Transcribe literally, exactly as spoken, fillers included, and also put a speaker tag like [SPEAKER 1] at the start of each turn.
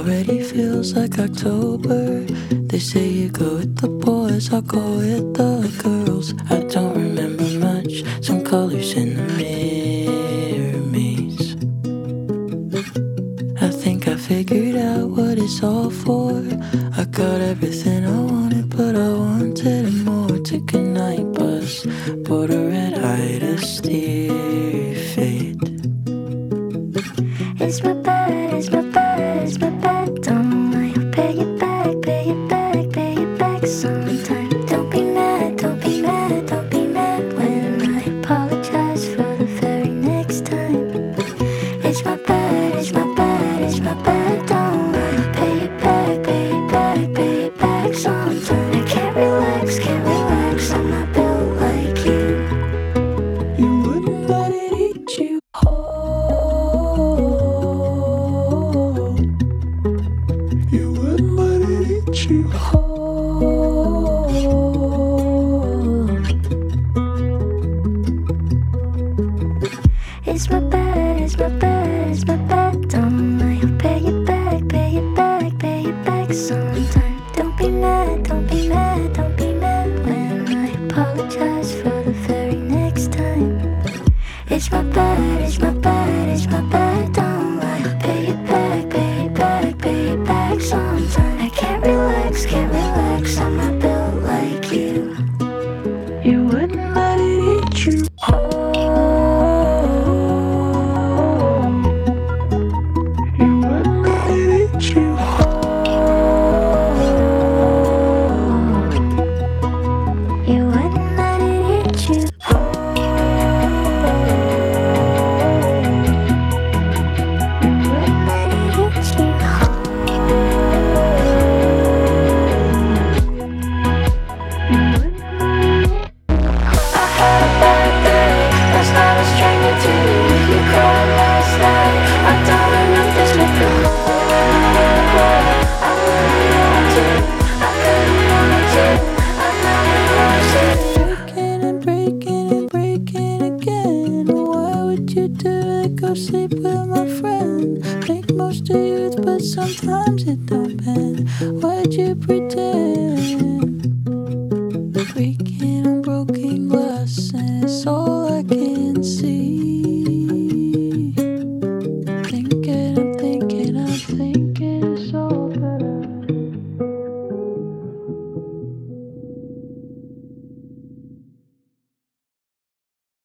[SPEAKER 1] Already feels like October. They say you go with the boys, I'll go with the girls. I don't remember much, some colors in the mirror maze. I think I figured out what it's all for. I got everything I wanted, but I wanted more. Took a night bus, bought a red eye to steer fate.
[SPEAKER 2] It's my bad, it's my bad, it's my bad. Don't lie, I'll pay it back, pay it back, pay it back sometime. Don't be mad, don't be mad, don't be mad when I apologize for the very next time. It's my bad, it's my bad, it's my bad. Don't lie, I'll pay it back, pay it back, pay it back sometime. I can't relax, can't relax, I'm not built like you.
[SPEAKER 1] You wouldn't let it eat you whole. You wouldn't let it eat you whole.
[SPEAKER 2] It's my bad, it's my bad, it's my bad. Don't lie, I'll pay it back, pay it back, pay it back sometime. Don't be mad, don't be mad, don't be mad when I apologize for the very next time. It's my bad, it's my bad, it's my bad. Don't lie, I'll pay it back, pay it back, pay it back sometime. I can't relax, can't relax, I'm not built like you.
[SPEAKER 1] You wouldn't let it eat you whole. You wouldn't let it eat you whole.
[SPEAKER 2] You wouldn't let it eat you whole. You wouldn't let it eat you whole. You wouldn't let it. I had a bad day. Last night I was stranger to you. You cried last night. I don't enough to make the whole. I wouldn't want to. I couldn't want to. I never wanted to.
[SPEAKER 1] Breaking and breaking and breaking again. Why would you do it? Go sleep with my friend. Make most of youth, but sometimes it don't bend. Why'd you pretend?